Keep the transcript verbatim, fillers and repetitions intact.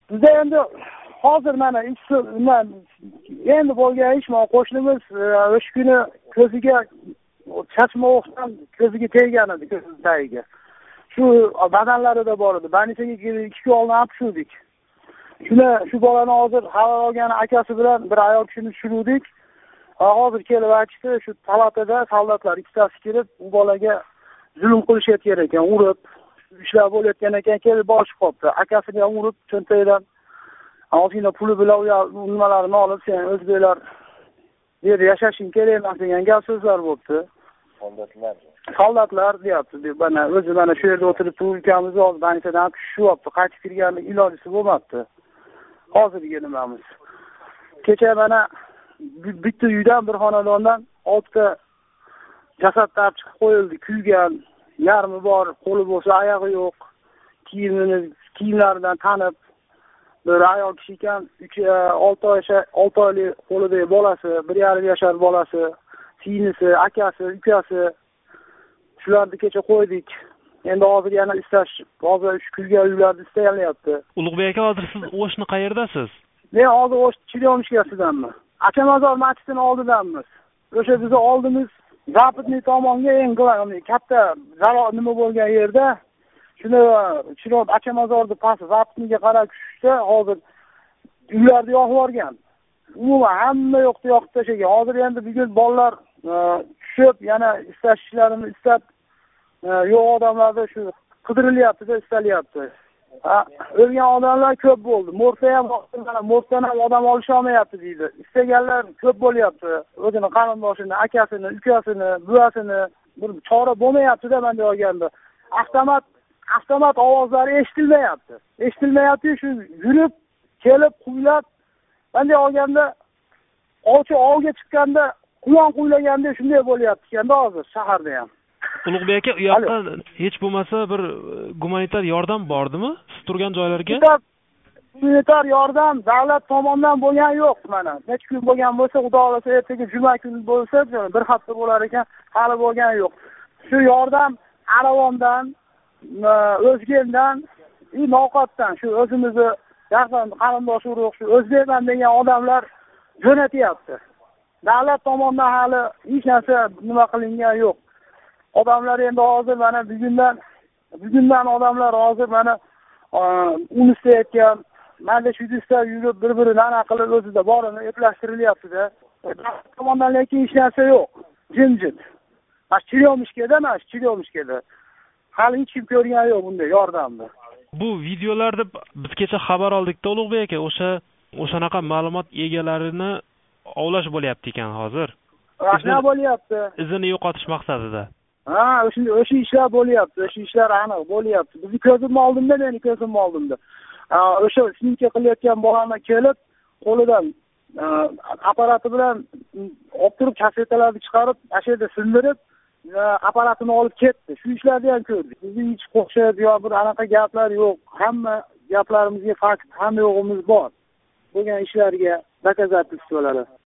Bizda endi hozir mana ikki endi bo'lgan ish, mana qo'shnimiz o'sha kuni ko'ziga chashma o'qdan ko'ziga teggan edi, ko'z tagiga. Shu badanlarida bor edi. Больницаga ikki kun oldin olib tushirdik. Shuni shu bolani hozir xabar olgan akasi bilan bir ayol kishini tushirdik. Hozir kelib aytishdi, shu palatada soldatlar ikkitasi kelib, u bolaga zulm qilishayotgan ekan, urib, ishlar bo'layotgan ekan, kelib boshib qopti. Akasini ham urib, cho'ntagidan ozgina puli bilan nimalarini olib, sen o'zbeklar yerda yashashing kerak emas degan gap so'zlar bo'libdi. Soldatlar. Soldatlar deyapti, deb mana o'zi mana shu yerda o'tiribdi, ukamiz hozir больницаdan tushyapti, qaytib kirganlik ilojisi bo'lmabdi. Hozirgi nimamiz. Kecha mana bitta uydan, bir xonadondan oltita jasad topib chiqib qo'yildi, kuygan, yarmi bor, qo'li bo'lsa oyog'i yo'q, kiyimini kiyimlaridan tanib bir ayol kishi ekan, olti oy olti oylik qo'lidagi bolasi, bir yarim yashar bolasi, singlisi, akasi, ukasi shularni kecha qo'ydik. Endi hozir yana istash, hozir shu kuygan uylarni istayapti. Ulug'bek aka, hozir siz O'shni qayerdasiz? Men hozir O'sh Chiryomichkasidanman. Achamazor masjidining oldidanmiz. O'sha bizni oldimiz Zapotniy tomonga eng katta zalol nima bo'lgan yerda, shuni Chiryo Achamazorni past Zapotniyga qarab tushishda hozir uylarni yoqib yuborgan. Umuman hamma yoqda yoqib tashlagan. Hozir endi bugun bolalar tushib, yana istashlarini istab yo'q odamlarda shu qidirilyapti-da, istalyapti. O'lgan odamlar ko'p bo'ldi. Morgda ham, mana morgdan ham odam olisha olmayapti deydi. Istaganlar ko'p bo'lyapti. O'zini qarindoshini, akasini, ukasini, buvasini bir chora bo'lmayapti-da menda olganda. Avtomat avtomat ovozlari eshitilmayapti. Eshitilmayapti, shu yurib, kelib, quylab menda olganda ovchi ovga chiqqanda quyon quylaganda shunday bo'lyapti ekanda hozir shaharda ham. Ulug'bek aka, u yoqqa hech bo'lmasa bir gumanitar yordam bordimi? Siz turgan joylarga? Gumanitar yordam davlat tomonidan bo'lgan yo'q mana. Necha kun bo'lgan bo'lsa, xudo xolasa ertaga juma kuni bo'lsa, bir hafta bo'lar ekan, hali bo'lgan yo'q. Shu yordam Aravondan, O'zgendan, i Noqotdan, shu o'zimizni yaqin qarindosh urug', shu o'zbekman degan odamlar jo'natyapti. Davlat tomonidan hali hech narsa nima qilingan yo'q. Odamlar endi hozir mana bugundan bugundan odamlar hozir mana un istayotgan, mana shu istab yurib bir-birini ana qilib o'zida borini eplashtiryapti-da. Tomondan lekin hech narsa yo'q. Jimjit. Mana Chiryomichkada, mana Chiryomichkada hali hech kim ko'rgan yo'q bunday yordamni. Bu videolarda biz kecha xabar oldik-da, Ulug'bek aka, o'sha o'shanaqa ma'lumot egalarini ovlash bo'lyapti ekan hozir. Qana bo'lyapti? Izini yo'qotish maqsadida. Ha, o'sha o'sha ishlar bo'lyapti, o'sha ishlar aniq bo'lyapti. Bizni ko'zim oldimda, meni ko'zim oldimda. O'sha sinka qilayotgan bolani kelib, qo'lidan apparati bilan olib turib, kasetalarni chiqarib, o'sha yerda sindirib, apparatini olib ketdi. Shu ishlarni ham ko'rdik. Bizni hech qo'shib yo bir anaqa gaplar yo'q. Hamma gaplarimizga fakt, hamma yo'g'imiz bor. Bo'lgan ishlarga doказательстволari